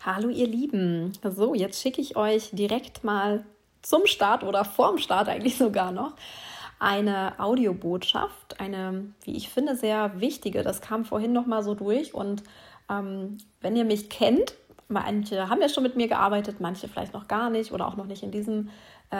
Hallo ihr Lieben, so jetzt schicke ich euch direkt mal zum Start oder vorm Start eigentlich sogar noch eine Audiobotschaft, eine, wie ich finde, sehr wichtige. Das kam vorhin noch mal so durch und wenn ihr mich kennt, manche haben ja schon mit mir gearbeitet, manche vielleicht noch gar nicht oder auch noch nicht in diesem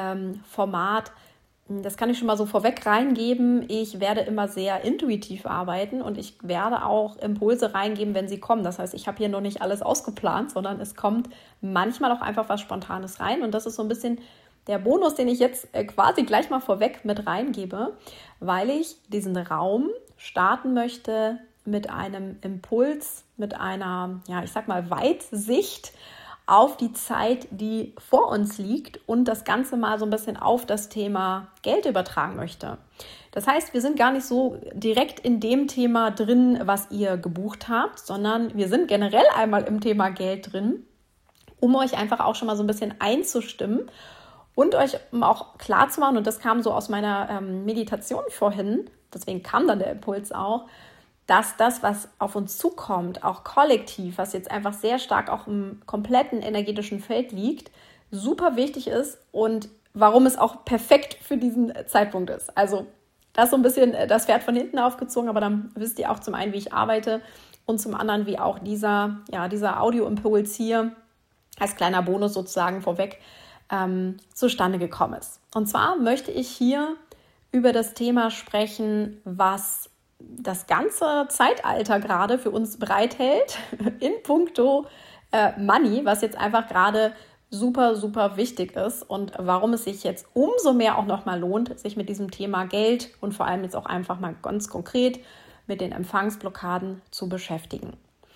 Format. Das kann ich schon mal so vorweg reingeben. Ich werde immer sehr intuitiv arbeiten und ich werde auch Impulse reingeben, wenn sie kommen. Das heißt, ich habe hier noch nicht alles ausgeplant, sondern es kommt manchmal auch einfach was Spontanes rein. Und das ist so ein bisschen der Bonus, den ich jetzt quasi gleich mal vorweg mit reingebe, weil ich diesen Raum starten möchte mit einem Impuls, mit einer, ja, ich sag mal, Weitsicht auf die Zeit, die vor uns liegt und das Ganze mal so ein bisschen auf das Thema Geld übertragen möchte. Das heißt, wir sind gar nicht so direkt in dem Thema drin, was ihr gebucht habt, sondern wir sind generell einmal im Thema Geld drin, um euch einfach auch schon mal so ein bisschen einzustimmen und euch auch klar zu machen, und das kam so aus meiner Meditation vorhin, deswegen kam dann der Impuls auch, dass das, was auf uns zukommt, auch kollektiv, was jetzt einfach sehr stark auch im kompletten energetischen Feld liegt, super wichtig ist und warum es auch perfekt für diesen Zeitpunkt ist. Also das ist so ein bisschen das Pferd von hinten aufgezogen, aber dann wisst ihr auch zum einen, wie ich arbeite und zum anderen, wie auch dieser Audioimpuls hier als kleiner Bonus sozusagen vorweg zustande gekommen ist. Und zwar möchte ich hier über das Thema sprechen, was das ganze Zeitalter gerade für uns bereithält in puncto Money, was jetzt einfach gerade super, super wichtig ist und warum es sich jetzt umso mehr auch nochmal lohnt, sich mit diesem Thema Geld und vor allem jetzt auch einfach mal ganz konkret mit den Empfangsblockaden zu beschäftigen.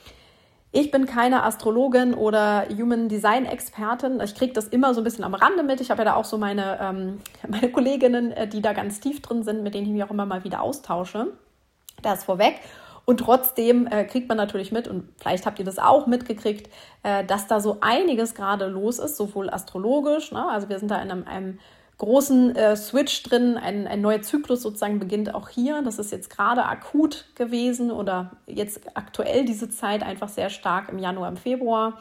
Ich bin keine Astrologin oder Human Design Expertin. Ich kriege das immer so ein bisschen am Rande mit. Ich habe ja da auch so meine Kolleginnen, die da ganz tief drin sind, mit denen ich mich auch immer mal wieder austausche. Das vorweg. Und trotzdem kriegt man natürlich mit, und vielleicht habt ihr das auch mitgekriegt, dass da so einiges gerade los ist, sowohl astrologisch, ne? Also wir sind da in einem großen Switch drin, ein neuer Zyklus sozusagen beginnt auch hier. Das ist jetzt gerade akut gewesen oder jetzt aktuell diese Zeit einfach sehr stark im Januar, im Februar.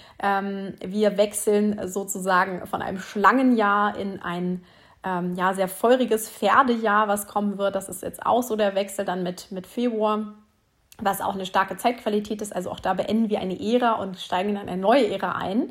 Wir wechseln sozusagen von einem Schlangenjahr in ein sehr feuriges Pferdejahr, was kommen wird. Das ist jetzt auch so der Wechsel dann mit Februar, was auch eine starke Zeitqualität ist. Also auch da beenden wir eine Ära und steigen in eine neue Ära ein.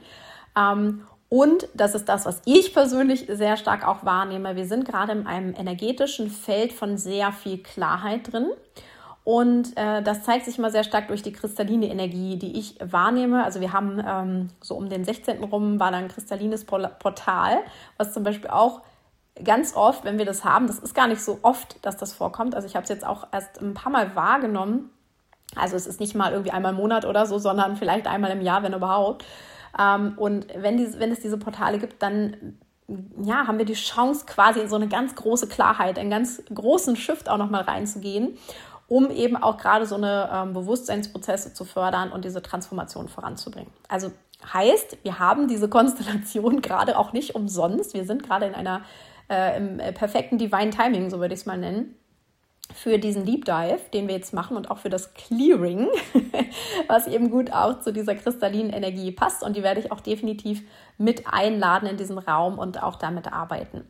Und das ist das, was ich persönlich sehr stark auch wahrnehme. Wir sind gerade in einem energetischen Feld von sehr viel Klarheit drin. Und das zeigt sich immer sehr stark durch die kristalline Energie, die ich wahrnehme. Also wir haben so um den 16. rum war da ein kristallines Portal, was zum Beispiel auch ganz oft, wenn wir das haben, das ist gar nicht so oft, dass das vorkommt. Also ich habe es jetzt auch erst ein paar Mal wahrgenommen. Also es ist nicht mal irgendwie einmal im Monat oder so, sondern vielleicht einmal im Jahr, wenn überhaupt. Und wenn es diese Portale gibt, dann haben wir die Chance, quasi in so eine ganz große Klarheit, einen ganz großen Shift auch nochmal reinzugehen, um eben auch gerade so eine Bewusstseinsprozesse zu fördern und diese Transformation voranzubringen. Also heißt, wir haben diese Konstellation gerade auch nicht umsonst. Wir sind gerade in einer im perfekten Divine Timing, so würde ich es mal nennen, für diesen Deep Dive, den wir jetzt machen und auch für das Clearing, was eben gut auch zu dieser kristallinen Energie passt. Und die werde ich auch definitiv mit einladen in diesen Raum und auch damit arbeiten.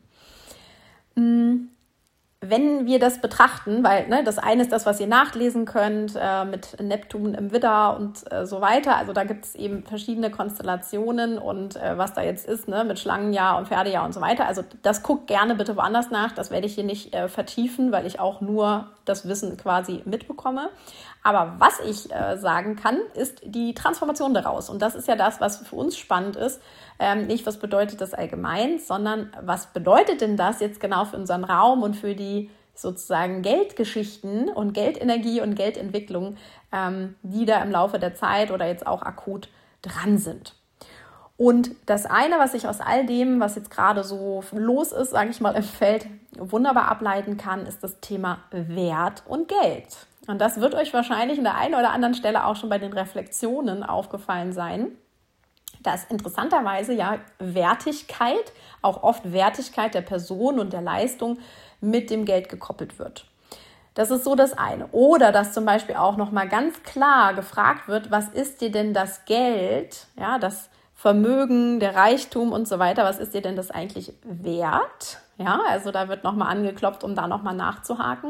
Wenn wir das betrachten, weil das eine ist das, was ihr nachlesen könnt mit Neptun im Widder und so weiter. Also da gibt es eben verschiedene Konstellationen und was da jetzt ist, mit Schlangenjahr und Pferdejahr und so weiter. Also das guckt gerne bitte woanders nach. Das werde ich hier nicht vertiefen, weil ich auch nur das Wissen quasi mitbekomme. Aber was ich sagen kann, ist die Transformation daraus. Und das ist ja das, was für uns spannend ist. Nicht, was bedeutet das allgemein, sondern was bedeutet denn das jetzt genau für unseren Raum und für die sozusagen Geldgeschichten und Geldenergie und Geldentwicklung, die da im Laufe der Zeit oder jetzt auch akut dran sind. Und das eine, was ich aus all dem, was jetzt gerade so los ist, sage ich mal, im Feld wunderbar ableiten kann, ist das Thema Wert und Geld. Und das wird euch wahrscheinlich an der einen oder anderen Stelle auch schon bei den Reflexionen aufgefallen sein, dass interessanterweise ja Wertigkeit, auch oft Wertigkeit der Person und der Leistung mit dem Geld gekoppelt wird. Das ist so das eine. Oder dass zum Beispiel auch nochmal ganz klar gefragt wird, was ist dir denn das Geld, ja, das Vermögen, der Reichtum und so weiter, was ist dir denn das eigentlich wert? Ja, also da wird nochmal angeklopft, um da nochmal nachzuhaken.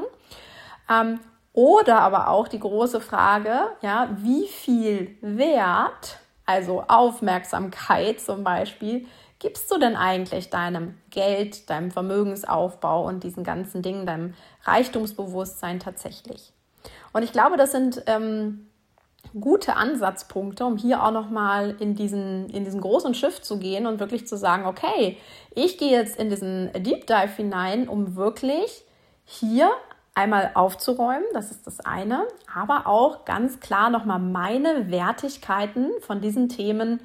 Oder aber auch die große Frage, ja, wie viel Wert, also Aufmerksamkeit zum Beispiel, gibst du denn eigentlich deinem Geld, deinem Vermögensaufbau und diesen ganzen Dingen, deinem Reichtumsbewusstsein tatsächlich? Und ich glaube, das sind gute Ansatzpunkte, um hier auch nochmal in diesen großen Shift zu gehen und wirklich zu sagen, okay, ich gehe jetzt in diesen Deep Dive hinein, um wirklich hier einmal aufzuräumen, das ist das eine, aber auch ganz klar nochmal meine Wertigkeiten von diesen Themen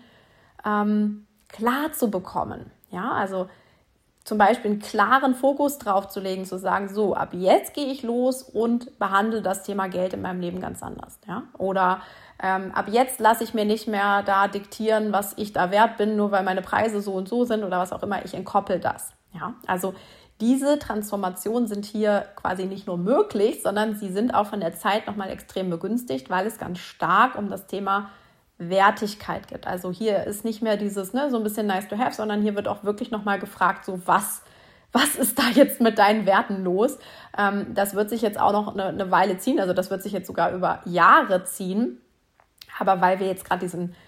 klar zu bekommen. Ja, also zum Beispiel einen klaren Fokus drauf zu legen, zu sagen, so, ab jetzt gehe ich los und behandle das Thema Geld in meinem Leben ganz anders. Ja? Oder ab jetzt lasse ich mir nicht mehr da diktieren, was ich da wert bin, nur weil meine Preise so und so sind oder was auch immer, ich entkoppel das. Ja? Also diese Transformationen sind hier quasi nicht nur möglich, sondern sie sind auch von der Zeit nochmal extrem begünstigt, weil es ganz stark um das Thema Wertigkeit geht. Also hier ist nicht mehr dieses, so ein bisschen nice to have, sondern hier wird auch wirklich nochmal gefragt, so was ist da jetzt mit deinen Werten los? Das wird sich jetzt auch noch eine Weile ziehen, also das wird sich jetzt sogar über Jahre ziehen. Aber weil wir jetzt gerade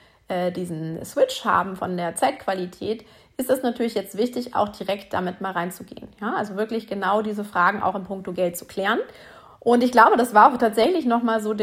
diesen Switch haben von der Zeitqualität, ist es natürlich jetzt wichtig, auch direkt damit mal reinzugehen. Ja? Also wirklich genau diese Fragen auch in puncto Geld zu klären. Und ich glaube, das war auch tatsächlich nochmal so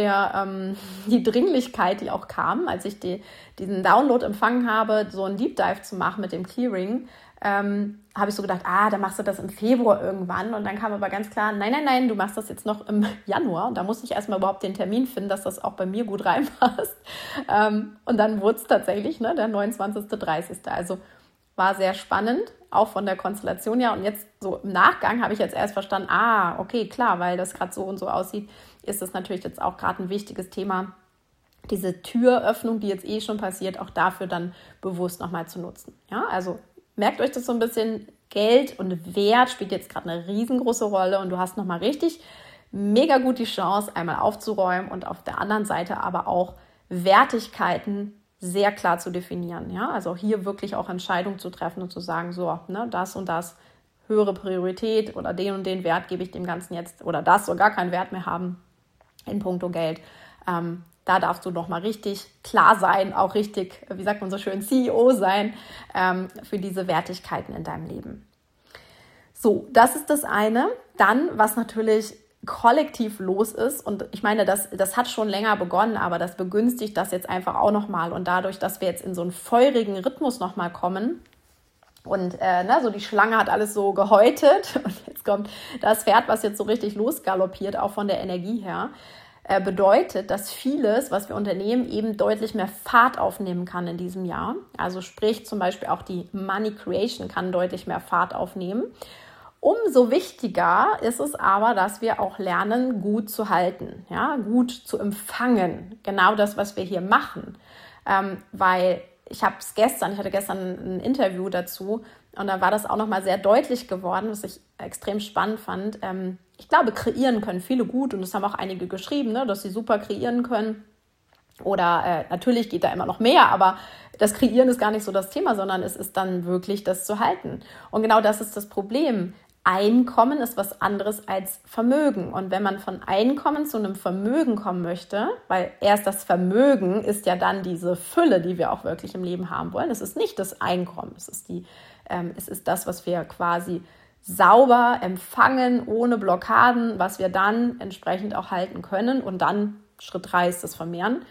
die Dringlichkeit, die auch kam, als ich diesen Download empfangen habe, so einen Deep Dive zu machen mit dem Clearing, habe ich so gedacht, dann machst du das im Februar irgendwann. Und dann kam aber ganz klar, nein, du machst das jetzt noch im Januar. Und da musste ich erstmal überhaupt den Termin finden, dass das auch bei mir gut reinpasst. Und dann wurde es tatsächlich der 29., 30. Also war sehr spannend, auch von der Konstellation her. Und jetzt so im Nachgang habe ich jetzt erst verstanden, okay, klar, weil das gerade so und so aussieht, ist das natürlich jetzt auch gerade ein wichtiges Thema, diese Türöffnung, die jetzt schon passiert, auch dafür dann bewusst nochmal zu nutzen. Ja, also merkt euch das so ein bisschen, Geld und Wert spielt jetzt gerade eine riesengroße Rolle und du hast nochmal richtig mega gut die Chance, einmal aufzuräumen und auf der anderen Seite aber auch Wertigkeiten sehr klar zu definieren. Ja? Also hier wirklich auch Entscheidungen zu treffen und zu sagen, so, das und das, höhere Priorität oder den und den Wert gebe ich dem Ganzen jetzt oder das soll gar keinen Wert mehr haben in puncto Geld. Da darfst du nochmal richtig klar sein, auch richtig, wie sagt man so schön, CEO sein für diese Wertigkeiten in deinem Leben. So, das ist das eine. Dann, was natürlich kollektiv los ist, und ich meine, das hat schon länger begonnen, aber das begünstigt das jetzt einfach auch nochmal. Und dadurch, dass wir jetzt in so einen feurigen Rhythmus nochmal kommen und so die Schlange hat alles so gehäutet und jetzt kommt das Pferd, was jetzt so richtig losgaloppiert, auch von der Energie her, bedeutet, dass vieles, was wir unternehmen, eben deutlich mehr Fahrt aufnehmen kann in diesem Jahr. Also sprich zum Beispiel auch die Money Creation kann deutlich mehr Fahrt aufnehmen. Umso wichtiger ist es aber, dass wir auch lernen, gut zu halten, ja, gut zu empfangen. Genau das, was wir hier machen. Weil ich hatte gestern ein Interview dazu und da war das auch nochmal sehr deutlich geworden, was ich extrem spannend fand. Ich glaube, kreieren können viele gut und das haben auch einige geschrieben, dass sie super kreieren können. Oder natürlich geht da immer noch mehr, aber das Kreieren ist gar nicht so das Thema, sondern es ist dann wirklich das zu halten. Und genau das ist das Problem. Einkommen ist was anderes als Vermögen. Und wenn man von Einkommen zu einem Vermögen kommen möchte, weil erst das Vermögen ist ja dann diese Fülle, die wir auch wirklich im Leben haben wollen. Es ist nicht das Einkommen, es ist das, was wir quasi sauber empfangen, ohne Blockaden, was wir dann entsprechend auch halten können. Und dann Schritt 3 ist das Vermehren.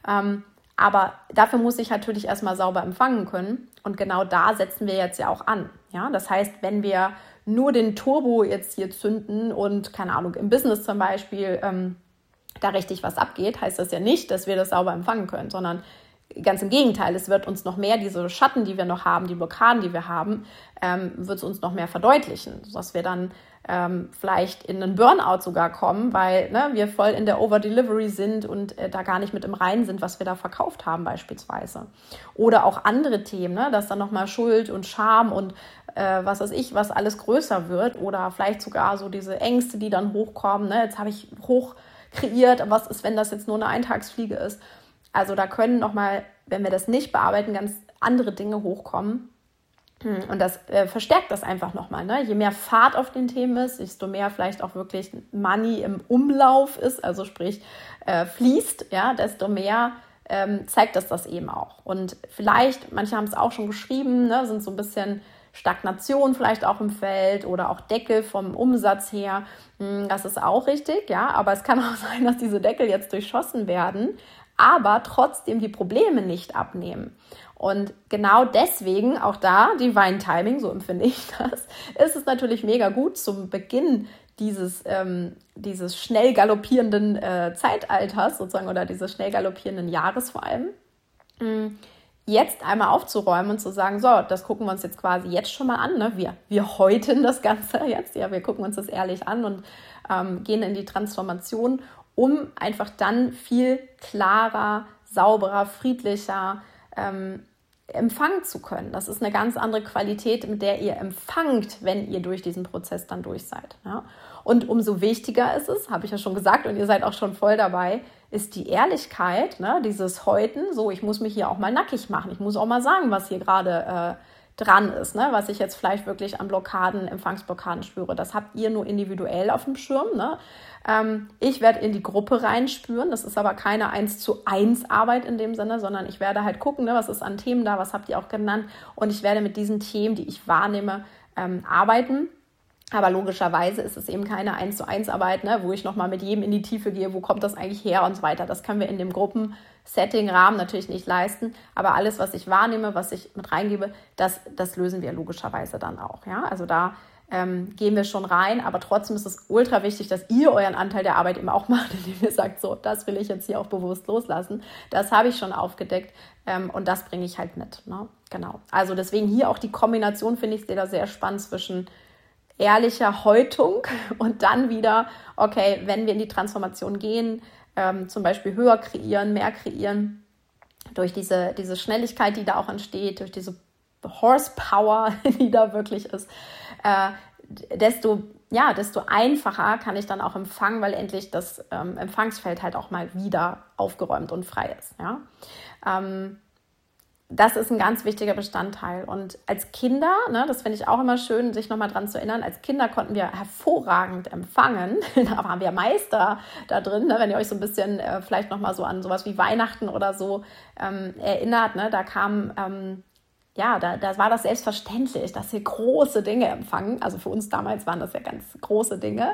Aber dafür muss ich natürlich erstmal sauber empfangen können. Und genau da setzen wir jetzt ja auch an. Ja? Das heißt, wenn wir nur den Turbo jetzt hier zünden und, keine Ahnung, im Business zum Beispiel da richtig was abgeht, heißt das ja nicht, dass wir das sauber empfangen können, sondern ganz im Gegenteil, es wird uns noch mehr diese Schatten, die wir noch haben, die Blockaden, die wir haben, wird es uns noch mehr verdeutlichen, sodass wir dann vielleicht in einen Burnout sogar kommen, weil wir voll in der Over-Delivery sind und da gar nicht mit im Reinen sind, was wir da verkauft haben beispielsweise. Oder auch andere Themen, dass dann nochmal Schuld und Scham und was weiß ich, was alles größer wird oder vielleicht sogar so diese Ängste, die dann hochkommen. Jetzt habe ich hoch kreiert, was ist, wenn das jetzt nur eine Eintagsfliege ist? Also da können nochmal, wenn wir das nicht bearbeiten, ganz andere Dinge hochkommen. Und das verstärkt das einfach nochmal. Je mehr Fahrt auf den Themen ist, desto mehr vielleicht auch wirklich Money im Umlauf ist, also sprich fließt, desto mehr zeigt das eben auch. Und vielleicht, manche haben es auch schon geschrieben, sind so ein bisschen Stagnation vielleicht auch im Feld oder auch Deckel vom Umsatz her. Das ist auch richtig, aber es kann auch sein, dass diese Deckel jetzt durchschossen werden, aber trotzdem die Probleme nicht abnehmen. Und genau deswegen, auch da, Divine Timing, so empfinde ich das, ist es natürlich mega gut zum Beginn dieses schnell galoppierenden Zeitalters sozusagen oder dieses schnell galoppierenden Jahres vor allem, jetzt einmal aufzuräumen und zu sagen, so, das gucken wir uns jetzt quasi jetzt schon mal an. Wir häuten das Ganze jetzt, wir gucken uns das ehrlich an und gehen in die Transformation, um einfach dann viel klarer, sauberer, friedlicher empfangen zu können. Das ist eine ganz andere Qualität, mit der ihr empfangt, wenn ihr durch diesen Prozess dann durch seid. Und umso wichtiger ist es, habe ich ja schon gesagt und ihr seid auch schon voll dabei, ist die Ehrlichkeit, dieses Häuten, so ich muss mich hier auch mal nackig machen, ich muss auch mal sagen, was hier gerade dran ist, was ich jetzt vielleicht wirklich an Blockaden, Empfangsblockaden spüre. Das habt ihr nur individuell auf dem Schirm. Ich werde in die Gruppe reinspüren, das ist aber keine 1:1 Arbeit in dem Sinne, sondern ich werde halt gucken, was ist an Themen da, was habt ihr auch genannt und ich werde mit diesen Themen, die ich wahrnehme, arbeiten. Aber logischerweise ist es eben keine 1:1 Arbeit, wo ich nochmal mit jedem in die Tiefe gehe, wo kommt das eigentlich her und so weiter. Das können wir in dem Gruppensetting-Rahmen natürlich nicht leisten. Aber alles, was ich wahrnehme, was ich mit reingebe, das lösen wir logischerweise dann auch. Also da gehen wir schon rein. Aber trotzdem ist es ultra wichtig, dass ihr euren Anteil der Arbeit eben auch macht, indem ihr sagt, so, das will ich jetzt hier auch bewusst loslassen. Das habe ich schon aufgedeckt und das bringe ich halt mit. Genau. Also deswegen hier auch die Kombination, finde ich, da sehr spannend zwischen ehrlicher Häutung und dann wieder, okay, wenn wir in die Transformation gehen, zum Beispiel höher kreieren, mehr kreieren, durch diese Schnelligkeit, die da auch entsteht, durch diese Horsepower, die da wirklich ist, desto einfacher kann ich dann auch empfangen, weil endlich das Empfangsfeld halt auch mal wieder aufgeräumt und frei ist. Das ist ein ganz wichtiger Bestandteil. Und als Kinder, das finde ich auch immer schön, sich nochmal dran zu erinnern, als Kinder konnten wir hervorragend empfangen. Da waren wir Meister da drin, wenn ihr euch so ein bisschen vielleicht nochmal so an sowas wie Weihnachten oder so erinnert. Da kam, da war das selbstverständlich, dass wir große Dinge empfangen. Also für uns damals waren das ja ganz große Dinge.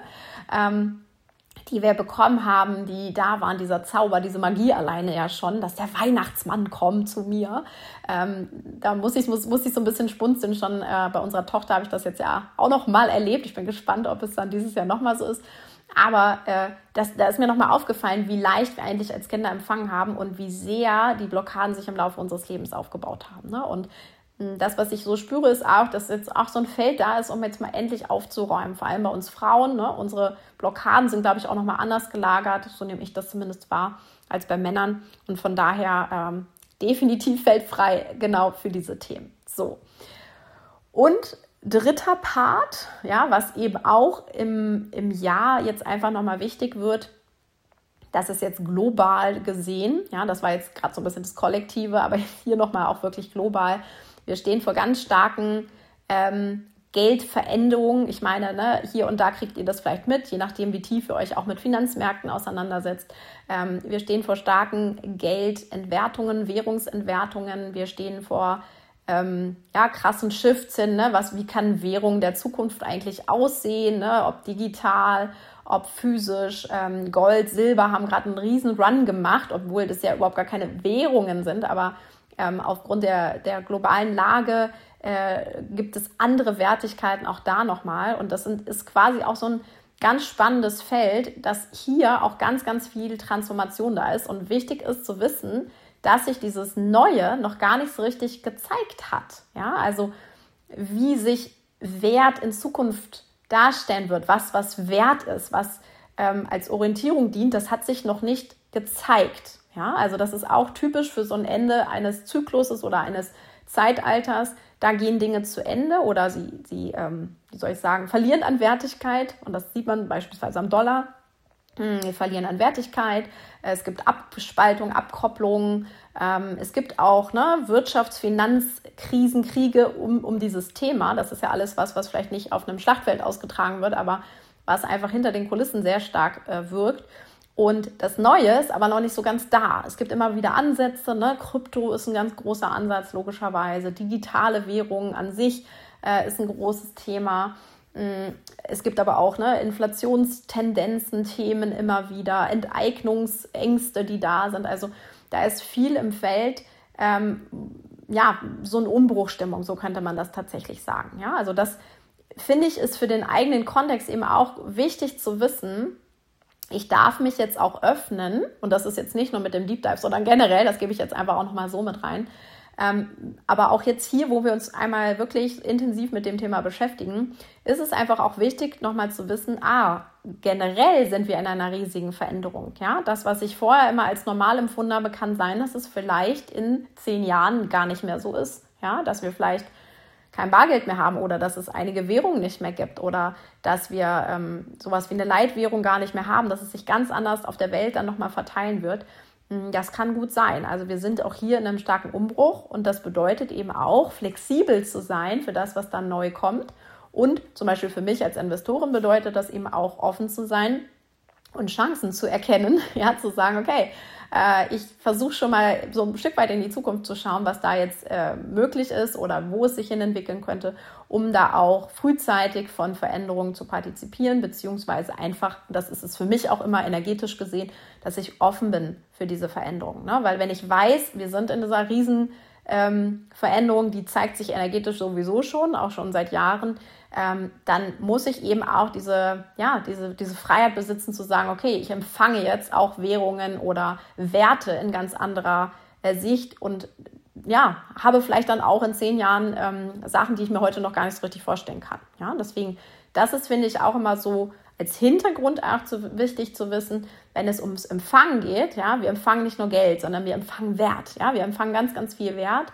Die wir bekommen haben, die da waren, dieser Zauber, diese Magie alleine ja schon, dass der Weihnachtsmann kommt zu mir. Da muss ich so ein bisschen spunzeln. Schon bei unserer Tochter habe ich das jetzt ja auch noch mal erlebt. Ich bin gespannt, ob es dann dieses Jahr noch mal so ist. Aber da ist mir noch mal aufgefallen, wie leicht wir eigentlich als Kinder empfangen haben und wie sehr die Blockaden sich im Laufe unseres Lebens aufgebaut haben. Und das, was ich so spüre, ist auch, dass jetzt auch so ein Feld da ist, um jetzt mal endlich aufzuräumen. Vor allem bei uns Frauen. Unsere Blockaden sind, glaube ich, auch nochmal anders gelagert. So nehme ich das zumindest wahr, als bei Männern. Und von daher definitiv feldfrei genau für diese Themen. So. Und dritter Part, was eben auch im Jahr jetzt einfach nochmal wichtig wird, das ist jetzt global gesehen. Das war jetzt gerade so ein bisschen das Kollektive, aber hier nochmal auch wirklich global. Wir stehen vor ganz starken Geldveränderungen. Ich meine, hier und da kriegt ihr das vielleicht mit, je nachdem, wie tief ihr euch auch mit Finanzmärkten auseinandersetzt. Wir stehen vor starken Geldentwertungen, Währungsentwertungen. Wir stehen vor krassen Shifts hin. Wie kann Währung der Zukunft eigentlich aussehen? Ob digital, ob physisch. Gold, Silber haben gerade einen riesen Run gemacht, obwohl das ja überhaupt gar keine Währungen sind, aber aufgrund der globalen Lage gibt es andere Wertigkeiten auch da nochmal. Und das ist quasi auch so ein ganz spannendes Feld, dass hier auch ganz, ganz viel Transformation da ist. Und wichtig ist zu wissen, dass sich dieses Neue noch gar nicht so richtig gezeigt hat. Ja, also wie sich Wert in Zukunft darstellen wird, was wert ist, was als Orientierung dient, das hat sich noch nicht gezeigt. Ja, also das ist auch typisch für so ein Ende eines Zykluses oder eines Zeitalters. Da gehen Dinge zu Ende oder sie wie soll ich sagen, verlieren an Wertigkeit. Und das sieht man beispielsweise am Dollar. Wir verlieren an Wertigkeit. Es gibt Abspaltung, Abkopplung. Es gibt auch Wirtschafts-, Finanzkrisen, Kriege um dieses Thema. Das ist ja alles was vielleicht nicht auf einem Schlachtfeld ausgetragen wird, aber was einfach hinter den Kulissen sehr stark wirkt. Und das Neue ist aber noch nicht so ganz da. Es gibt immer wieder Ansätze. Krypto ist ein ganz großer Ansatz, logischerweise. Digitale Währungen an sich ist ein großes Thema. Es gibt aber auch Inflationstendenzen, Themen immer wieder, Enteignungsängste, die da sind. Also da ist viel im Feld, so eine Umbruchstimmung, so könnte man das tatsächlich sagen. Ja? Also das, finde ich, ist für den eigenen Kontext eben auch wichtig zu wissen. Ich darf mich jetzt auch öffnen, und das ist jetzt nicht nur mit dem Deep Dive, sondern generell, das gebe ich jetzt einfach auch nochmal so mit rein, aber auch jetzt hier, wo wir uns einmal wirklich intensiv mit dem Thema beschäftigen, ist es einfach auch wichtig, nochmal zu wissen, generell sind wir in einer riesigen Veränderung. Ja? Das, was ich vorher immer als normal empfunden habe, kann sein, dass es vielleicht in 10 Jahren gar nicht mehr so ist. Ja? Dass wir vielleicht kein Bargeld mehr haben oder dass es einige Währungen nicht mehr gibt oder dass wir sowas wie eine Leitwährung gar nicht mehr haben, dass es sich ganz anders auf der Welt dann nochmal verteilen wird. Das kann gut sein. Also wir sind auch hier in einem starken Umbruch und das bedeutet eben auch, flexibel zu sein für das, was dann neu kommt. Und zum Beispiel für mich als Investorin bedeutet das eben auch, offen zu sein und Chancen zu erkennen, ja, zu sagen, okay, ich versuche schon mal so ein Stück weit in die Zukunft zu schauen, was da jetzt möglich ist oder wo es sich hin entwickeln könnte, um da auch frühzeitig von Veränderungen zu partizipieren, beziehungsweise einfach, das ist es für mich auch immer energetisch gesehen, dass ich offen bin für diese Veränderungen. Ne? Weil wenn ich weiß, wir sind in dieser riesen Veränderung, die zeigt sich energetisch sowieso schon, auch schon seit Jahren, dann muss ich eben auch diese Freiheit besitzen, zu sagen, okay, ich empfange jetzt auch Währungen oder Werte in ganz anderer Sicht und habe vielleicht dann auch in 10 Jahren Sachen, die ich mir heute noch gar nicht so richtig vorstellen kann. Ja, deswegen, das ist, finde ich, auch immer so als Hintergrund auch wichtig zu wissen, wenn es ums Empfangen geht. Ja, wir empfangen nicht nur Geld, sondern wir empfangen Wert. Ja, wir empfangen ganz, ganz viel Wert.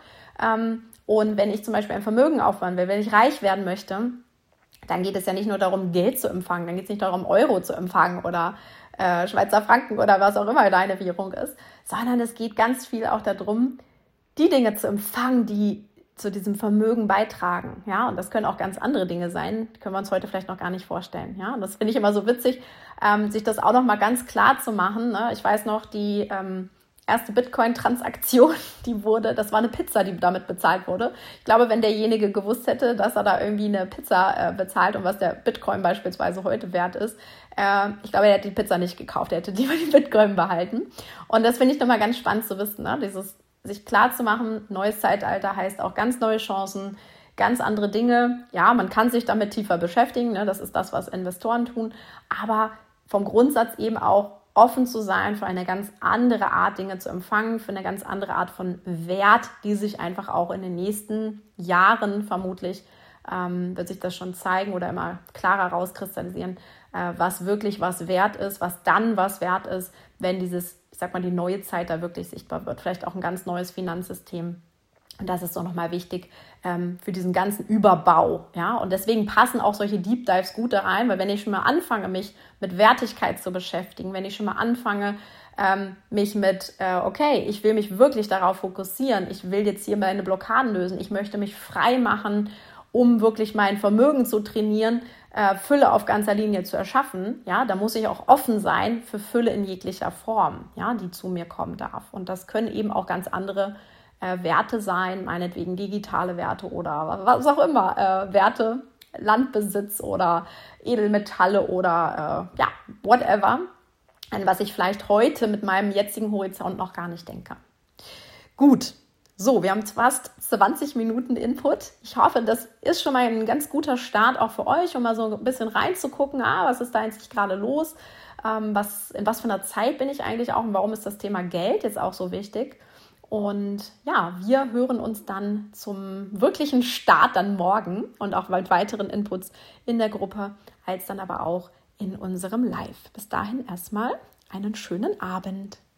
Und wenn ich zum Beispiel ein Vermögen aufbauen will, wenn ich reich werden möchte, dann geht es ja nicht nur darum, Geld zu empfangen, dann geht es nicht darum, Euro zu empfangen oder Schweizer Franken oder was auch immer deine Währung ist, sondern es geht ganz viel auch darum, die Dinge zu empfangen, die zu diesem Vermögen beitragen. Ja, und das können auch ganz andere Dinge sein, die können wir uns heute vielleicht noch gar nicht vorstellen. Ja, und das finde ich immer so witzig, sich das auch noch mal ganz klar zu machen. Ne? Ich weiß noch, die erste Bitcoin-Transaktion, das war eine Pizza, die damit bezahlt wurde. Ich glaube, wenn derjenige gewusst hätte, dass er da irgendwie eine Pizza bezahlt und was der Bitcoin beispielsweise heute wert ist, ich glaube, er hätte die Pizza nicht gekauft, er hätte lieber die Bitcoin behalten. Und das finde ich nochmal ganz spannend zu wissen, ne? Dieses sich klar zu machen, neues Zeitalter heißt auch ganz neue Chancen, ganz andere Dinge. Ja, man kann sich damit tiefer beschäftigen, ne? Das ist das, was Investoren tun, aber vom Grundsatz eben auch offen zu sein für eine ganz andere Art, Dinge zu empfangen, für eine ganz andere Art von Wert, die sich einfach auch in den nächsten Jahren vermutlich wird sich das schon zeigen oder immer klarer rauskristallisieren, was wirklich was wert ist, was dann was wert ist, wenn die neue Zeit da wirklich sichtbar wird. Vielleicht auch ein ganz neues Finanzsystem. Und das ist so nochmal wichtig für diesen ganzen Überbau. Ja? Und deswegen passen auch solche Deep Dives gut da rein, weil wenn ich schon mal anfange, mich mit Wertigkeit zu beschäftigen, wenn ich schon mal anfange, mich mit, ich will mich wirklich darauf fokussieren, ich will jetzt hier meine Blockaden lösen, ich möchte mich frei machen, um wirklich mein Vermögen zu trainieren, Fülle auf ganzer Linie zu erschaffen, ja, da muss ich auch offen sein für Fülle in jeglicher Form, ja, die zu mir kommen darf. Und das können eben auch ganz andere Werte sein, meinetwegen digitale Werte oder was auch immer, Werte, Landbesitz oder Edelmetalle oder whatever, an was ich vielleicht heute mit meinem jetzigen Horizont noch gar nicht denke. Gut. So, wir haben fast 20 Minuten Input. Ich hoffe, das ist schon mal ein ganz guter Start auch für euch, um mal so ein bisschen reinzugucken, was ist da eigentlich gerade los, in was für einer Zeit bin ich eigentlich auch und warum ist das Thema Geld jetzt auch so wichtig. Und ja, wir hören uns dann zum wirklichen Start dann morgen und auch mit weiteren Inputs in der Gruppe, als dann aber auch in unserem Live. Bis dahin erstmal einen schönen Abend.